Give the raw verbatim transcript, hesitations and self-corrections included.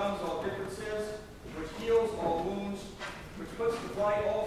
numbs all differences, which heals all wounds, which puts to flight all